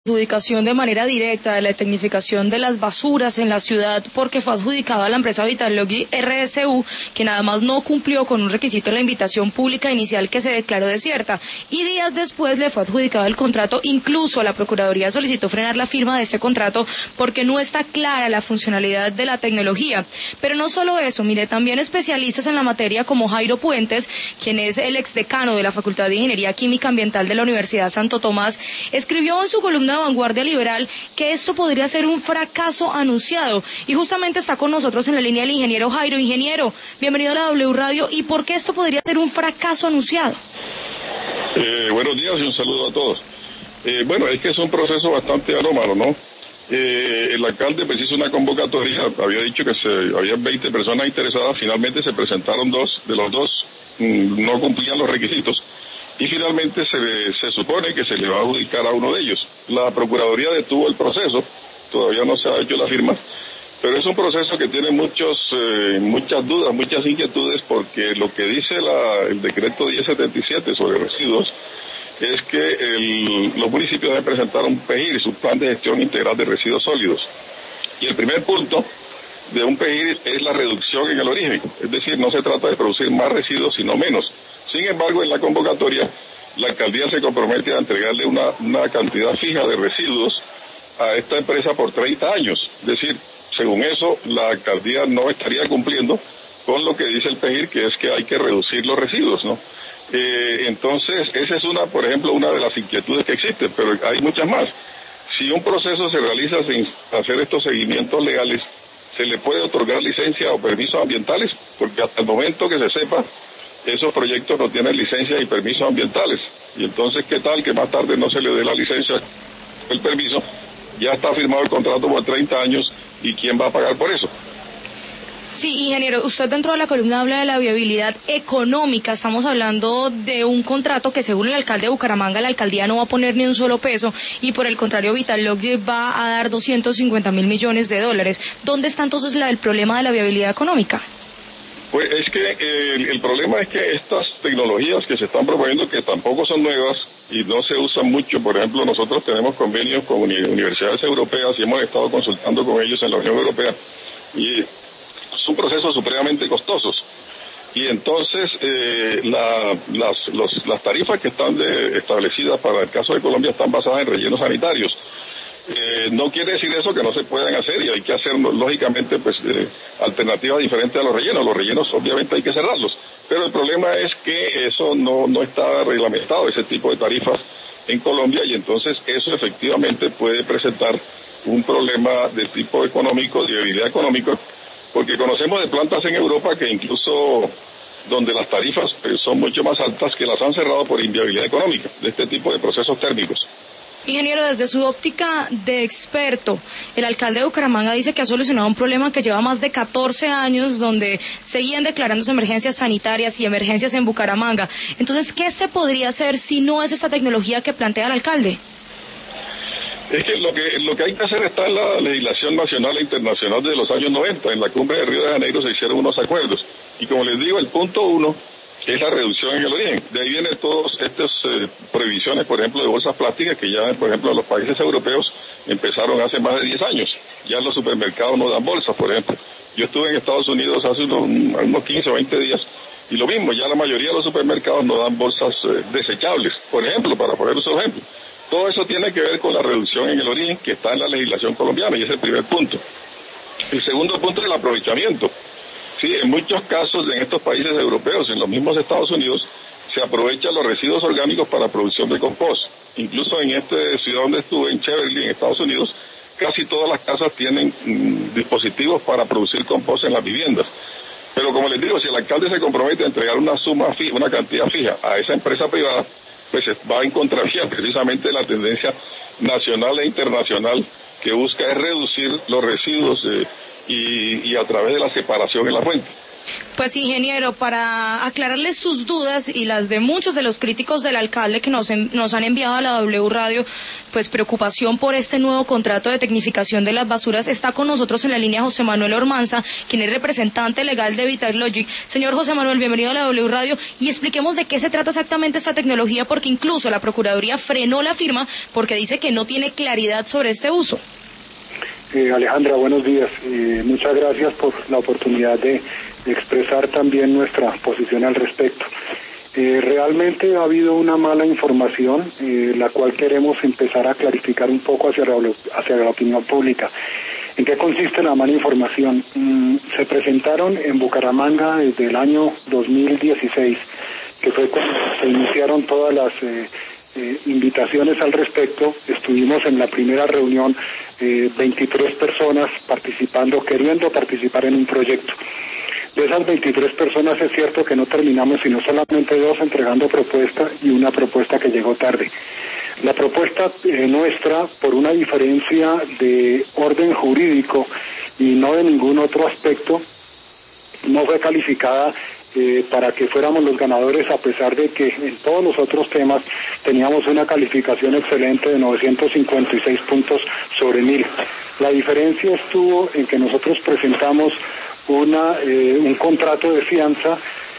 adjudicación de manera directa de la tecnificación de las basuras en la ciudad porque fue adjudicado a la empresa Vitalogy RSU, que nada más no cumplió con un requisito en la invitación pública inicial que se declaró desierta, y días después le fue adjudicado el contrato. Incluso la Procuraduría solicitó frenar la firma de este contrato porque no está clara la funcionalidad de la tecnología. Pero no solo eso, mire, también especialistas en la materia como Jairo Puentes, quien es el exdecano de la Facultad de Ingeniería Química Ambiental de la Universidad Santo Tomás, escribió en su columna Vanguardia Liberal que esto podría ser un fracaso anunciado, y justamente está con nosotros en la línea el ingeniero Jairo. Ingeniero, bienvenido a la W Radio. ¿Y por qué esto podría ser un fracaso anunciado? Buenos días y un saludo a todos. Bueno, es que es un proceso bastante anómalo, ¿no? El alcalde pues hizo una convocatoria, había dicho que había 20 personas interesadas, finalmente se presentaron dos, de los dos no cumplían los requisitos, y finalmente se supone que se le va a adjudicar a uno de ellos. La Procuraduría detuvo el proceso, todavía no se ha hecho la firma, pero es un proceso que tiene muchas dudas, muchas inquietudes, porque lo que dice el decreto 1077 sobre residuos es que los municipios deben presentar un PEGIR, su plan de gestión integral de residuos sólidos. Y el primer punto de un PEGIR es la reducción en el origen, es decir, no se trata de producir más residuos, sino menos. Sin embargo, en la convocatoria, la alcaldía se compromete a entregarle una cantidad fija de residuos a esta empresa por 30 años. Es decir, según eso, la alcaldía no estaría cumpliendo con lo que dice el PEGIR, que es que hay que reducir los residuos, ¿no? Entonces, esa es por ejemplo, una de las inquietudes que existen, pero hay muchas más. Si un proceso se realiza sin hacer estos seguimientos legales, ¿se le puede otorgar licencia o permisos ambientales? Porque hasta el momento que se sepa, esos proyectos no tienen licencias y permisos ambientales. Y entonces, ¿qué tal que más tarde no se le dé la licencia, el permiso? Ya está firmado el contrato por 30 años, ¿y quién va a pagar por eso? Sí, ingeniero, usted dentro de la columna habla de la viabilidad económica. Estamos hablando de un contrato que, según el alcalde de Bucaramanga, la alcaldía no va a poner ni un solo peso, y por el contrario Vitalogy va a dar 250.000 millones de dólares. ¿Dónde está entonces el problema de la viabilidad económica? Pues es que el problema es que estas tecnologías que se están proponiendo, que tampoco son nuevas y no se usan mucho, por ejemplo, nosotros tenemos convenios con universidades europeas y hemos estado consultando con ellos en la Unión Europea, y son procesos supremamente costosos. Y entonces las tarifas que están establecidas para el caso de Colombia están basadas en rellenos sanitarios. No quiere decir eso que no se puedan hacer, y hay que hacer lógicamente alternativas diferentes a los rellenos. Los rellenos obviamente hay que cerrarlos, pero el problema es que eso no está reglamentado, ese tipo de tarifas en Colombia, y entonces eso efectivamente puede presentar un problema de tipo económico, de viabilidad económica, porque conocemos de plantas en Europa que incluso donde las tarifas son mucho más altas, que las han cerrado por inviabilidad económica de este tipo de procesos térmicos. Ingeniero, desde su óptica de experto, el alcalde de Bucaramanga dice que ha solucionado un problema que lleva más de 14 años, donde seguían declarándose emergencias sanitarias y emergencias en Bucaramanga. Entonces, ¿qué se podría hacer si no es esa tecnología que plantea el alcalde? Es que lo que hay que hacer está en la legislación nacional e internacional de los años 90. En la cumbre de Río de Janeiro se hicieron unos acuerdos. Y como les digo, el punto 1 es la reducción en el origen. De ahí vienen todas estas prohibiciones, por ejemplo, de bolsas plásticas, que ya, por ejemplo, los países europeos empezaron hace más de 10 años. Ya en los supermercados no dan bolsas, por ejemplo. Yo estuve en Estados Unidos hace unos 15 o 20 días, y lo mismo, ya la mayoría de los supermercados no dan bolsas desechables, por ejemplo, para poner esos ejemplos. Todo eso tiene que ver con la reducción en el origen, que está en la legislación colombiana, y ese es el primer punto. El segundo punto es el aprovechamiento. Sí, en muchos casos en estos países europeos, en los mismos Estados Unidos, se aprovechan los residuos orgánicos para producción de compost. Incluso en esta ciudad donde estuve, en Cheverly, en Estados Unidos, casi todas las casas tienen dispositivos para producir compost en las viviendas. Pero como les digo, si el alcalde se compromete a entregar una suma fija, una cantidad fija a esa empresa privada, pues va en contravía precisamente de la tendencia nacional e internacional, que busca es reducir los residuos y a través de la separación en la fuente. Pues ingeniero, para aclararles sus dudas y las de muchos de los críticos del alcalde que nos han enviado a la W Radio, pues preocupación por este nuevo contrato de tecnificación de las basuras, está con nosotros en la línea José Manuel Ormanza, quien es representante legal de Vitallogic. Señor José Manuel, bienvenido a la W Radio y expliquemos de qué se trata exactamente esta tecnología, porque incluso la Procuraduría frenó la firma porque dice que no tiene claridad sobre este uso. Alejandra, buenos días. Muchas gracias por la oportunidad de expresar también nuestra posición al respecto. Realmente ha habido una mala información, la cual queremos empezar a clarificar un poco hacia la opinión pública. ¿En qué consiste la mala información? Se presentaron en Bucaramanga desde el año 2016, que fue cuando se iniciaron todas las invitaciones al respecto. Estuvimos en la primera reunión 23 personas queriendo participar en un proyecto. De esas 23 personas es cierto que no terminamos sino solamente 2 entregando propuesta y una propuesta que llegó tarde. La propuesta nuestra, por una diferencia de orden jurídico y no de ningún otro aspecto, no fue calificada para que fuéramos los ganadores, a pesar de que en todos los otros temas teníamos una calificación excelente de 956 puntos sobre 1000. La diferencia estuvo en que nosotros presentamos un contrato de fianza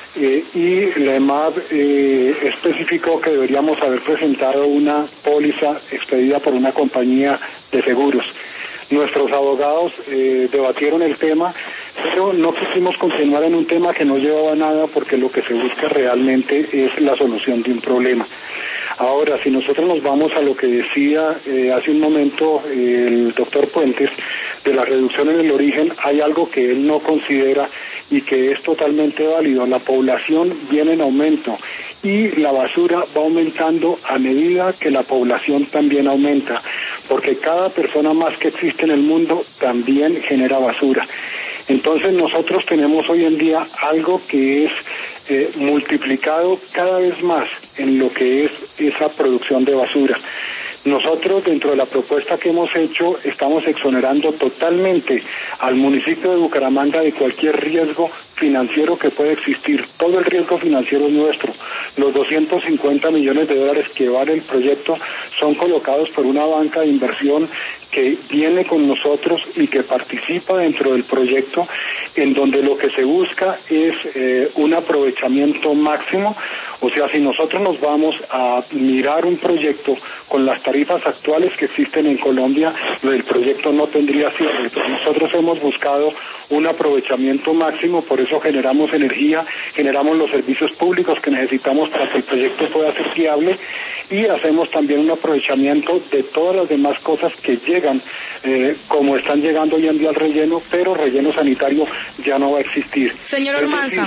y la EMAB especificó que deberíamos haber presentado una póliza expedida por una compañía de seguros. Nuestros abogados debatieron el tema, pero no quisimos continuar en un tema que no llevaba a nada, porque lo que se busca realmente es la solución de un problema. Ahora, si nosotros nos vamos a lo que decía hace un momento el doctor Puentes, de la reducción en el origen, hay algo que él no considera y que es totalmente válido. La población viene en aumento y la basura va aumentando a medida que la población también aumenta, porque cada persona más que existe en el mundo también genera basura. Entonces nosotros tenemos hoy en día algo que es multiplicado cada vez más en lo que es esa producción de basura. Nosotros, dentro de la propuesta que hemos hecho, estamos exonerando totalmente al municipio de Bucaramanga de cualquier riesgo financiero que pueda existir. Todo el riesgo financiero es nuestro. Los 250 millones de dólares que vale el proyecto son colocados por una banca de inversión que viene con nosotros y que participa dentro del proyecto, en donde lo que se busca es un aprovechamiento máximo. O sea, si nosotros nos vamos a mirar un proyecto con las tarifas actuales que existen en Colombia, el proyecto no tendría cierre. Nosotros hemos buscado un aprovechamiento máximo, por eso generamos energía, generamos los servicios públicos que necesitamos para que el proyecto pueda ser viable, y hacemos también un aprovechamiento de todas las demás cosas que llegan, como están llegando hoy en día al relleno, pero relleno sanitario ya no va a existir. Señor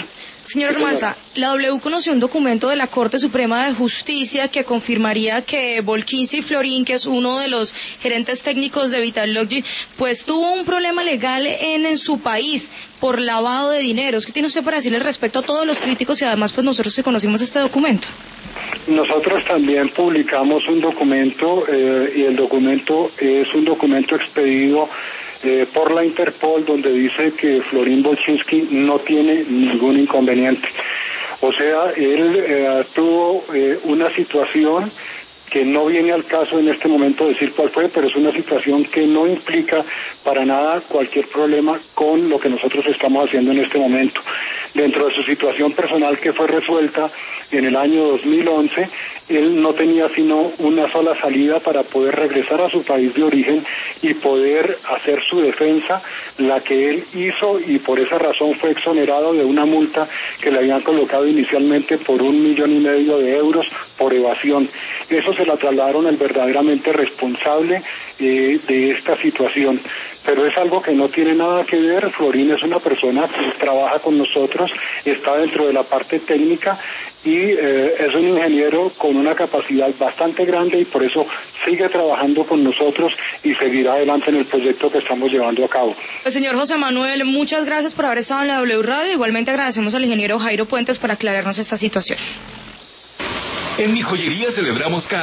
Ormanza, la W conoció un documento de la Corte Suprema de Justicia que confirmaría que Volquinzi Florín, que es uno de los gerentes técnicos de Vitallogic, pues tuvo un problema legal en su país por lavado de dineros. ¿Qué tiene usted para decirle respecto a todos los críticos y además pues nosotros que conocimos este documento? Nosotros también publicamos un documento y el documento es un documento expedido por la Interpol, donde dice que Florín Volquinzi no tiene ningún inconveniente. O sea, él tuvo una situación que no viene al caso en este momento decir cuál fue, pero es una situación que no implica para nada cualquier problema con lo que nosotros estamos haciendo en este momento. Dentro de su situación personal, que fue resuelta en el año 2011, él no tenía sino una sola salida para poder regresar a su país de origen y poder hacer su defensa, la que él hizo, y por esa razón fue exonerado de una multa que le habían colocado inicialmente por 1,5 millones de euros por evasión. Eso se la trasladaron al verdaderamente responsable de esta situación. Pero es algo que no tiene nada que ver. Florín es una persona que trabaja con nosotros, está dentro de la parte técnica y es un ingeniero con una capacidad bastante grande, y por eso sigue trabajando con nosotros y seguirá adelante en el proyecto que estamos llevando a cabo. Pues señor José Manuel, muchas gracias por haber estado en la W Radio. Igualmente agradecemos al ingeniero Jairo Puentes por aclararnos esta situación. En Mi Joyería celebramos